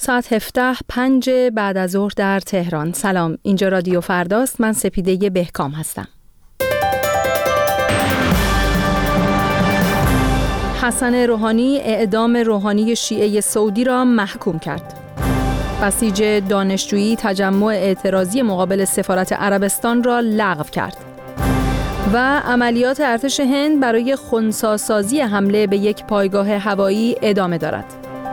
ساعت 7:05 بعد از ظهر در تهران. سلام، اینجا رادیو فرداست. من سپیده بهکام هستم. حسن روحانی اعدام روحانی شیعه سعودی را محکوم کرد. بسیج دانشجویی تجمع اعتراضی مقابل سفارت عربستان را لغو کرد. و عملیات ارتش هند برای خنثی‌سازی حمله به یک پایگاه هوایی ادامه دارد.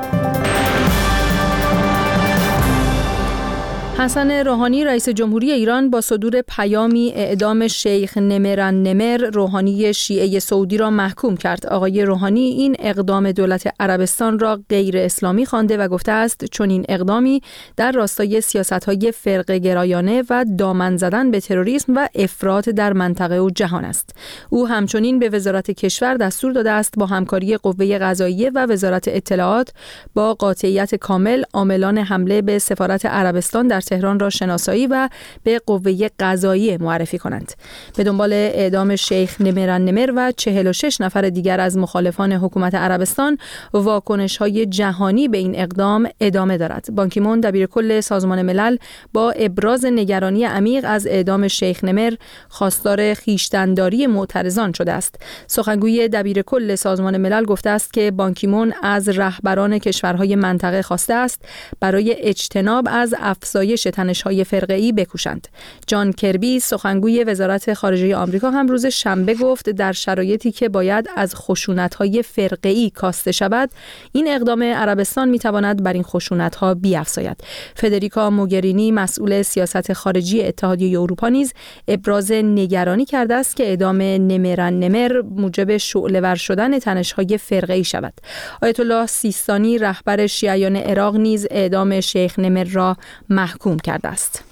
حسن روحانی رئیس جمهوری ایران با صدور پیامی اعدام شیخ نمر روحانی شیعه سعودی را محکوم کرد. آقای روحانی این اقدام دولت عربستان را غیر اسلامی خوانده و گفته است چون این اقدامی در راستای سیاست‌های فرقه گرایانه و دامن زدن به تروریسم و افراط در منطقه و جهان است. او همچنین به وزارت کشور دستور داده است با همکاری قوه قضاییه و وزارت اطلاعات با قاطعیت کامل عاملان حمله به سفارت عربستان در تهران را شناسایی و به قوه قضاییه معرفی کنند. به دنبال اعدام شیخ نمر و 46 نفر دیگر از مخالفان حکومت عربستان، واکنش‌های جهانی به این اقدام ادامه دارد. بان کی مون دبیرکل سازمان ملل با ابراز نگرانی عمیق از اعدام شیخ نمر خواستار خویشتن‌داری معترضان شده است. سخنگوی دبیرکل سازمان ملل گفته است که بان کی مون از رهبران کشورهای منطقه خواسته است برای اجتناب از افزایش تنش‌های فرقه‌ای بکوشند. جان کربی سخنگوی وزارت خارجه آمریکا هم روز شنبه گفت در شرایطی که باید از خشونت‌های فرقه‌ای کاسته شود، این اقدام عربستان می‌تواند بر این خشونت‌ها بیفزاید. فدریکا موگرینی مسئول سیاست خارجی اتحادیه اروپا نیز ابراز نگرانی کرده است که اعدام نمر موجب شعله‌ور شدن تنش‌های فرقه‌ای شود. آیت الله سیستانی رهبر شیعیان عراق نیز اعدام شیخ نمر را محکوم کرده است.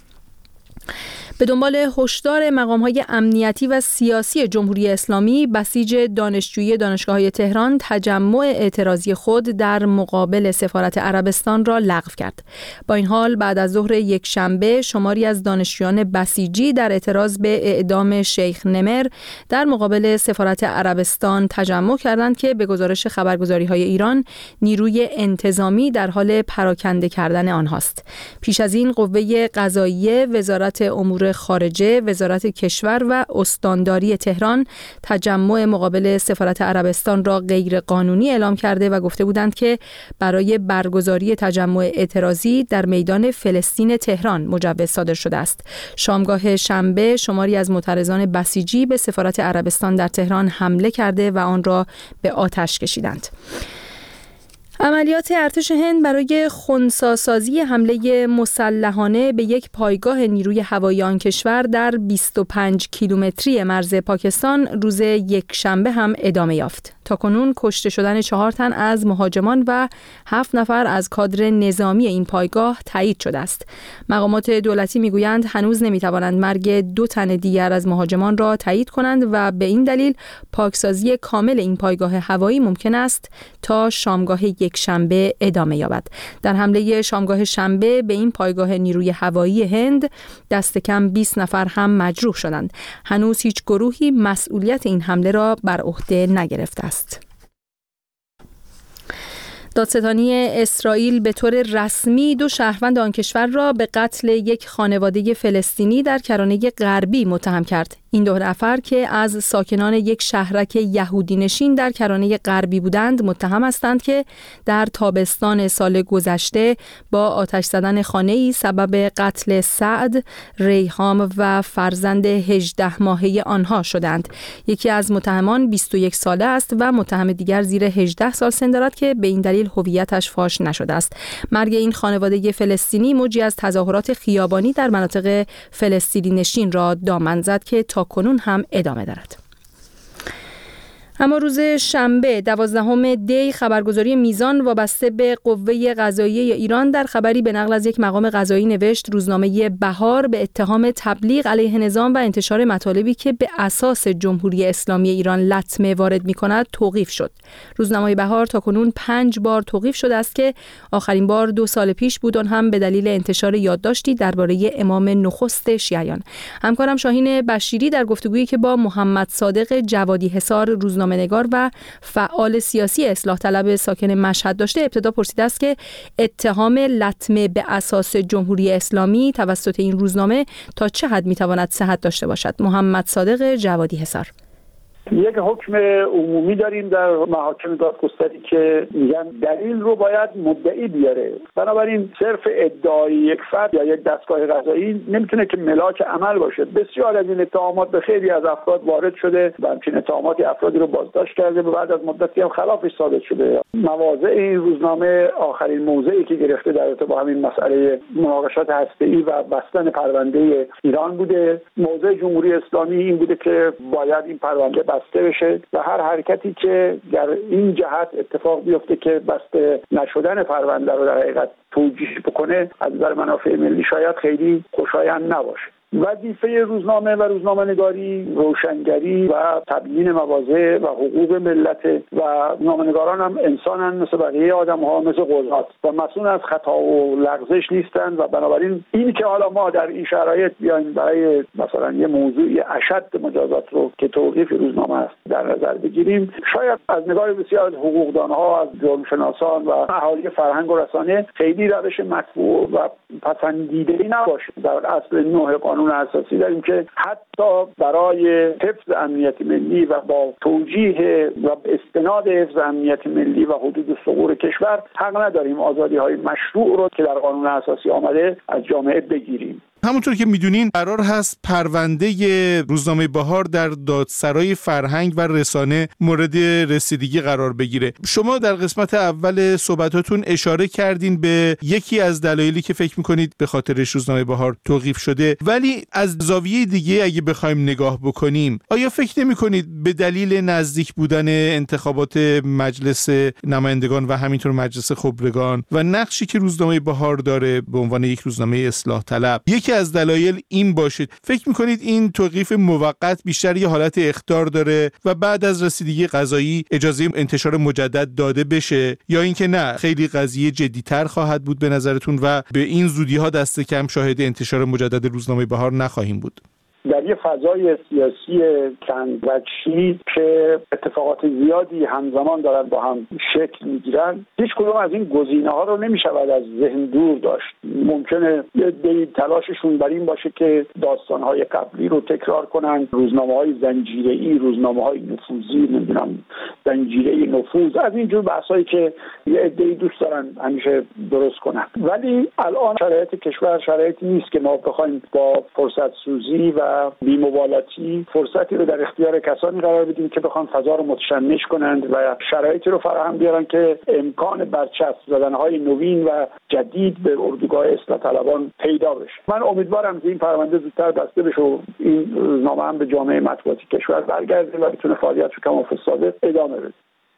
به دنبال هشدار مقام‌های امنیتی و سیاسی جمهوری اسلامی، بسیج دانشجویی دانشگاه‌های تهران تجمع اعتراضی خود در مقابل سفارت عربستان را لغو کرد. با این حال بعد از ظهر یکشنبه شماری از دانشجویان بسیجی در اعتراض به اعدام شیخ نمر در مقابل سفارت عربستان تجمع کردند که به گزارش خبرگزاری‌های ایران نیروی انتظامی در حال پراکنده کردن آنهاست. پیش از این قوه قضاییه، وزارت امور خارجه، وزارت کشور و استانداری تهران تجمع مقابل سفارت عربستان را غیر قانونی اعلام کرده و گفته بودند که برای برگزاری تجمع اعتراضی در میدان فلسطین تهران مجوز صادر شده است. شامگاه شنبه شماری از معترضان بسیجی به سفارت عربستان در تهران حمله کرده و آن را به آتش کشیدند. عملیات ارتش هند برای خنثی‌سازی حمله مسلحانه به یک پایگاه نیروی هوایی آن کشور در 25 کیلومتری مرز پاکستان روز یکشنبه هم ادامه یافت. تاکنون کشته شدن 4 تن از مهاجمان و 7 نفر از کادر نظامی این پایگاه تایید شده است. مقامات دولتی میگویند هنوز نمیتوانند مرگ 2 تن دیگر از مهاجمان را تایید کنند و به این دلیل پاکسازی کامل این پایگاه هوایی ممکن است تا شامگاه یکشنبه ادامه یابد. در حمله شامگاه شنبه به این پایگاه نیروی هوایی هند دست کم 20 نفر هم مجروح شدند. هنوز هیچ گروهی مسئولیت این حمله را بر عهده نگرفته است. دادستانی اسرائیل به طور رسمی 2 شهروند آن کشور را به قتل یک خانواده فلسطینی در کرانه غربی متهم کرد. این 2 نفر که از ساکنان یک شهرک یهودی نشین در کرانه غربی بودند متهم هستند که در تابستان سال گذشته با آتش زدن خانه‌ای سبب قتل سعد، ریحام و فرزند 18 ماهه آنها شدند. یکی از متهمان 21 ساله است و متهم دیگر زیر 18 سال سن دارد که به این دلیل هویتش فاش نشده است. مرگ این خانواده فلسطینی موجی از تظاهرات خیابانی در مناطق فلسطینی نشین را دامن زد که تاکنون هم ادامه دارد. اما روز شنبه 12 دی خبرگزاری میزان وابسته به قوه قضاییه ایران در خبری به نقل از یک مقام قضایی نوشت روزنامه بهار به اتهام تبلیغ علیه نظام و انتشار مطالبی که به اساس جمهوری اسلامی ایران لطمه وارد می‌کند توقیف شد. روزنامه بهار تاکنون 5 بار توقیف شده است که آخرین بار 2 سال پیش بود، آن هم به دلیل انتشار یادداشتی درباره امام نخست شیعیان. همکارم شاهین بشیری در گفتگویی که با محمد صادق جوادی حصار روزنامه روزنامه‌نگار و فعال سیاسی اصلاح طلب ساکن مشهد داشته. ابتدا پرسیده است که اتهام لطمه به اساس جمهوری اسلامی توسط این روزنامه تا چه حد میتواند صحت داشته باشد. محمد صادق جوادی حصار. یک حکم عمومی داریم در محاکم دادگستری که میگن دلیل رو باید مدعی بیاره. بنابراین صرف ادعای یک فرد یا یک دستگاه قضایی نمیتونه که ملاک عمل باشه. بسیار از این اتهامات به خیلی از افراد وارد شده و همچنین اتهاماتی افرادی رو بازداشت کرده و بعد از مدتی هم خلافش ثابت شده. مواضع این روزنامه آخرین موضعی که گرفته در ارتباط با همین مسئله مناقشات هسته‌ای و بستن پرونده ایران بوده. موضع جمهوری اسلامی این بوده که باید این پرونده بسته بشه و هر حرکتی که در این جهت اتفاق بیفته که بسته نشدن پرونده رو در حقیقت توجیه بکنه از نظر منافع ملی شاید خیلی خوشایند نباشه. وظیفه روزنامه و روزنامه‌نگاری روشنگری و تبیین مواضع و حقوق ملت و روزنامه‌نگاران هم انسانن مثل بقیه آدم‌ها، مثل قضات و مسئول از خطا و لغزش نیستند و بنابراین این که حالا ما در این شرایط بیایم برای مثلا یه موضوعی اشد مجازات رو که توقیف روزنامه است در نظر بگیریم، شاید از نگاه بسیار از حقوقدان‌ها، از جرمشناسان و اهالی فرهنگ و رسانه خیلی روش مطبوع و پسندیده‌ای نباشه. در اصل نوع قانون اساسی داریم که حتی برای حفظ امنیت ملی و با توجیه و استناد حفظ امنیت ملی و حدود ثغور کشور حق نداریم آزادی‌های مشروع رو که در قانون اساسی آمده از جامعه بگیریم. همونطور که میدونین قرار هست پرونده روزنامه بهار در دادسرای فرهنگ و رسانه مورد رسیدگی قرار بگیره. شما در قسمت اول صحبتاتون اشاره کردین به یکی از دلایلی که فکر میکنید به خاطرش روزنامه بهار توقیف شده، ولی از زاویه دیگه اگه بخوایم نگاه بکنیم، آیا فکر نمیکنید به دلیل نزدیک بودن انتخابات مجلس نمایندگان و همینطور مجلس خبرگان و نقشی که روزنامه بهار داره به عنوان یک روزنامه اصلاح طلب، یکی از دلایل این باشید؟ فکر میکنید این توقیف موقت بیشتر یه حالت اخطار داره و بعد از رسیدگی قضایی اجازه انتشار مجدد داده بشه، یا اینکه نه خیلی قضیه جدی‌تر خواهد بود به نظرتون و به این زودی‌ها دست کم شاهد انتشار مجدد روزنامه بهار نخواهیم بود؟ در یه فضای سیاسی چند وجهی که اتفاقات زیادی همزمان دارن با هم شکل میگیرن، هیچ کدوم از این گزینه‌ها رو نمیشود از ذهن دور داشت. ممکنه تلاششون بر این باشه که داستان‌های قبلی رو تکرار کنن، روزنامه‌های زنجیره‌ای، روزنامه‌های نفوذی، نمیدونم زنجیره‌ای نفوذ، از این جور بحثایی که یه عده‌ای دوست دارن همیشه درست کنن. ولی الان شرایط کشور شرایطی نیست که ما بخوایم با فرصت سوزی و بی‌مبالاتی فرصتی رو در اختیار کسانی قرار بدیم که بخوان فضا رو متشنج کنند و شرایطی رو فراهم بیارن که امکان برچسب زدن‌های نوین و جدید به اردوگاه اصلاح طلبان پیدا بشه. من امیدوارم که این پرونده زودتر بسته بشه و این روزنامه هم به جامعه مطبوعاتی کشور برگرده و بتونه فعالیتش رو کما فساد ادامه بده.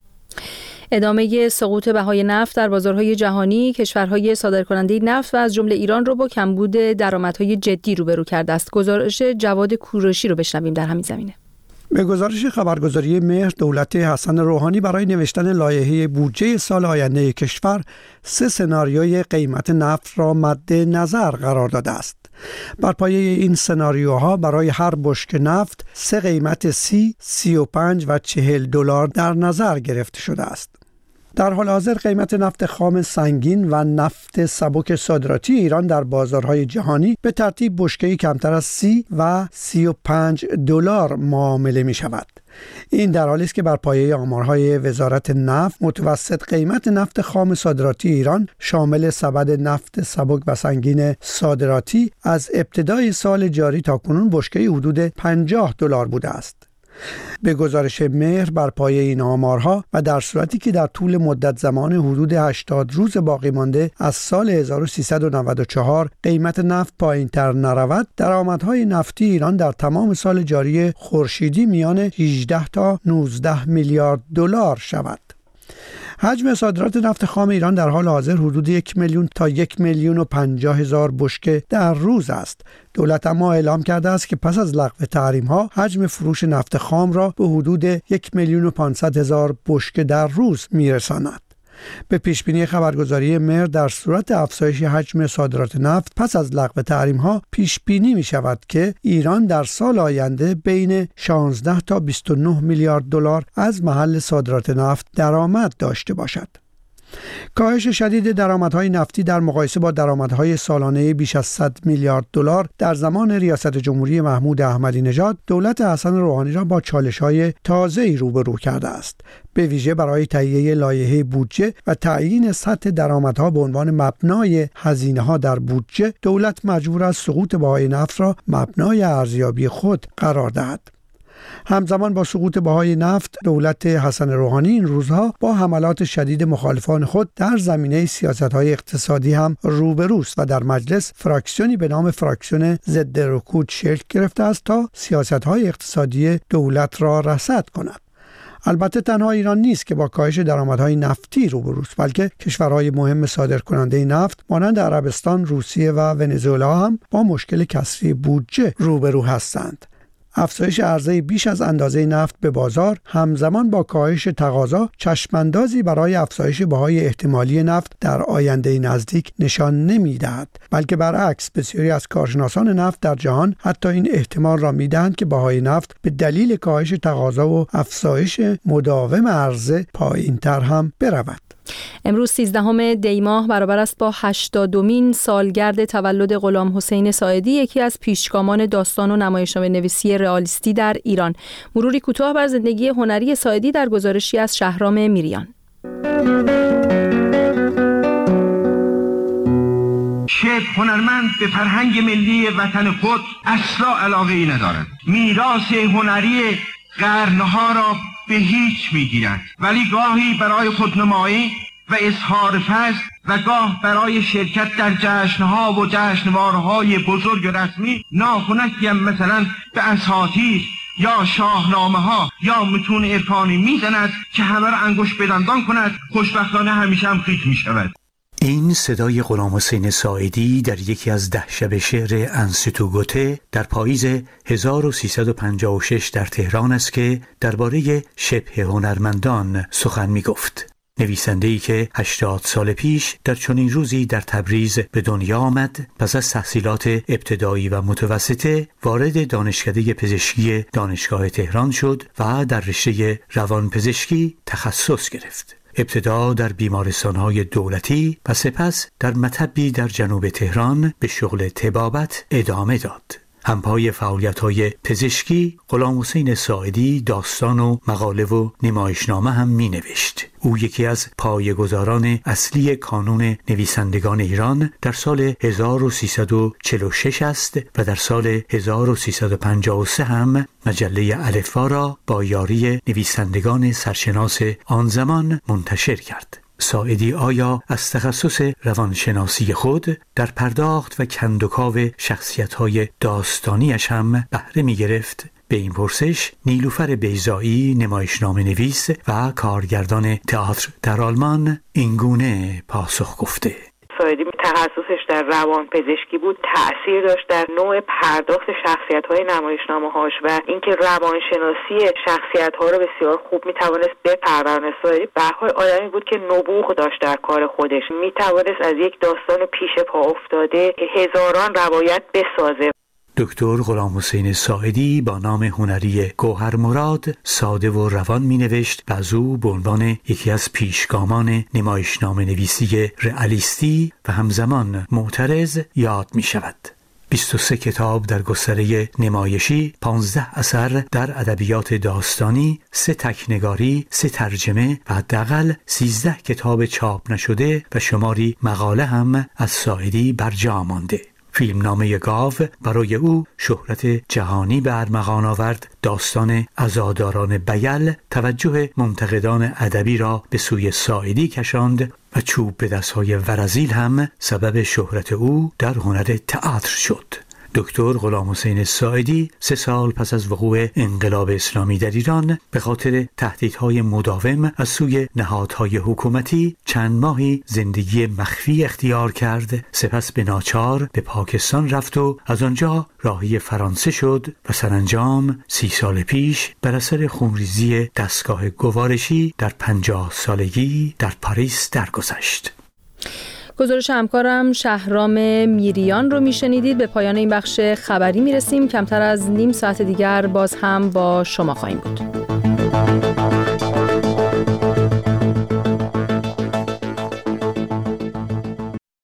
ادامه سقوط بهای نفت در بازارهای جهانی کشورهای صادرکننده نفت و از جمله ایران رو با کمبود درآمدهای جدی روبرو کرده است. گزارش جواد کوروشی رو بشنویم در همین زمینه. به گزارش خبرگزاری مهر، دولت حسن روحانی برای نوشتن لایحه بودجه سال آینده کشور 3 سناریوی قیمت نفت را مد نظر قرار داده است. بر پایه این سناریوها برای هر بشکه نفت 3 قیمت 30, 35 و 40 دلار در نظر گرفته شده است. در حال حاضر قیمت نفت خام سنگین و نفت سبک صادراتی ایران در بازارهای جهانی به ترتیب بشکه‌ای کمتر از 30 و 35 دلار معامله می شود. این در حالی است که بر پایه آمارهای وزارت نفت متوسط قیمت نفت خام صادراتی ایران شامل سبد نفت سبک و سنگین صادراتی از ابتدای سال جاری تا کنون بشکه‌ای حدود 50 دلار بوده است. به گزارش مهر بر پایه این آمارها و در صورتی که در طول مدت زمان حدود 80 روز باقی مانده از سال 1394 قیمت نفت پایین‌تر نرود، درآمدهای نفتی ایران در تمام سال جاری خورشیدی میان 18 تا 19 میلیارد دلار شود. حجم صادرات نفت خام ایران در حال حاضر حدود 1 میلیون تا 1,050,000 بشکه در روز است. دولت اما اعلام کرده است که پس از لغو تحریم‌ها حجم فروش نفت خام را به حدود 1,500,000 بشکه در روز میرساند. به پیشبینی خبرگزاری مهر در صورت افزایش حجم صادرات نفت پس از لغو تحریم‌ها پیشبینی می‌شود که ایران در سال آینده بین 16 تا 29 میلیارد دلار از محل صادرات نفت درآمد داشته باشد. کاهش شدید درآمدهای نفتی در مقایسه با درآمدهای سالانه بیش از 100 میلیارد دلار در زمان ریاست جمهوری محمود احمدی نژاد دولت حسن روحانی را با چالش‌های تازه‌ای روبرو کرده است، به ویژه برای تهیه لایحه بودجه و تعیین سطح درآمدها به عنوان مبنای هزینه‌ها در بودجه. دولت مجبور است سقوط بهای نفت را مبنای ارزیابی خود قرار دهد. همزمان با سقوط بهای نفت، دولت حسن روحانی این روزها با حملات شدید مخالفان خود در زمینه سیاست‌های اقتصادی هم روبروست و در مجلس فراکسیونی به نام فراکسیون ضد رکود شکل گرفته است تا سیاست‌های اقتصادی دولت را رصد کند. البته تنها ایران نیست که با کاهش درآمدهای نفتی روبروست، بلکه کشورهای مهم صادرکننده نفت مانند عربستان، روسیه و ونزوئلا هم با مشکل کسری بودجه روبرو هستند. افزایش عرضه بیش از اندازه نفت به بازار همزمان با کاهش تقاضا چشماندازی برای افزایش بهای احتمالی نفت در آینده نزدیک نشان نمی‌دهد، بلکه برعکس بسیاری از کارشناسان نفت در جهان حتی این احتمال را می‌دهند که بهای نفت به دلیل کاهش تقاضا و افزایش مداوم عرضه پایین‌تر هم برود. امروز 13 دی ماه برابر است با 80مین سالگرد تولد غلام حسین ساعدی، یکی از پیشگامان داستان و نمایشنامه نویسی رئالیستی در ایران. مروری کوتاه بر زندگی هنری ساعدی در گزارشی از شهرام میریان. شعر هنرمند به فرهنگ ملی وطن خود اصلا علاقه‌ای ندارد. میراث هنری قرنها را به هیچ میگیرد، ولی گاهی برای خودنمایی و اظهار فضل و گاه برای شرکت در جشنها و جشنوارهای بزرگ رسمی ناخنکی هم مثلا به اساطیر یا شاهنامه ها یا متون عرفانی میزند که همه را انگشت به دندان کند. خوشبختانه همیشه هم خیک میشود. این صدای غلام حسین ساعدی در یکی از 10 شب شعر انستیتو گوته در پاییز 1356 در تهران است که درباره شبه هنرمندان سخن می گفت. نویسنده‌ای که 80 سال پیش در چنین روزی در تبریز به دنیا آمد، پس از تحصیلات ابتدایی و متوسطه وارد دانشکده پزشکی دانشگاه تهران شد و در رشته روانپزشکی تخصص گرفت. ابتدا در بیمارستان‌های دولتی و سپس در مطبی در جنوب تهران به شغل طبابت ادامه داد. همپای فعالیت‌های پزشکی، غلام حسین ساعدی داستان و مقاله و نمایشنامه هم می‌نوشت. او یکی از پایه‌گذاران اصلی کانون نویسندگان ایران در سال 1346 است و در سال 1353 هم مجله الفبا را با یاری نویسندگان سرشناس آن زمان منتشر کرد. ساعدی آیا از تخصص روانشناسی خود در پرداخت و کندوکاو شخصیت‌های داستانیش هم بهره می‌گرفت؟ به این پرسش نیلوفر بیضایی، نمایشنامه نویس و کارگردان تئاتر در آلمان، اینگونه پاسخ گفته: ساعدی تخصصش در روان پزشکی بود، تأثیر داشت در نوع پرداخت شخصیت‌های نمایشنامه‌هاش و اینکه روانشناسی شخصیت‌ها رو بسیار خوب می‌توانست بپرورونه. ساعدی به هر حال آدمی بود که نبوغ داشت در کار خودش، می‌توانست از یک داستان پیش پا افتاده هزاران روایت بسازه. دکتر غلام حسین ساعدی با نام هنری گوهر مراد ساده و روان می نوشت و از او به عنوان یکی از پیشگامان نمایشنامه نویسی رئالیستی و همزمان معترض یاد می شود. 23 کتاب در گستره نمایشی، 15 اثر در ادبیات داستانی، 3 تکنگاری، 3 ترجمه و حداقل 13 کتاب چاپ نشده و شماری مقاله هم از ساعدی برجا مانده. فیلمنامه گاو برای او شهرت جهانی به ارمغان آورد. داستان عزاداران بیل توجه منتقدان ادبی را به سوی ساعدی کشاند و چوب به دستهای ورزیل هم سبب شهرت او در هنر تئاتر شد. دکتر غلامحسین الساعدی 3 سال پس از وقوع انقلاب اسلامی در ایران به خاطر تهدیدهای مداوم از سوی نهادهای حکومتی چند ماهی زندگی مخفی اختیار کرد. سپس به ناچار به پاکستان رفت و از آنجا راهی فرانسه شد و سرانجام 30 سال پیش بر اثر خونریزی دستگاه گوارشی در 50 سالگی در پاریس درگذشت. گزارش همکارم شهرام میریان رو میشنیدید. به پایان این بخش خبری میرسیم. کمتر از نیم ساعت دیگر باز هم با شما خواهیم بود.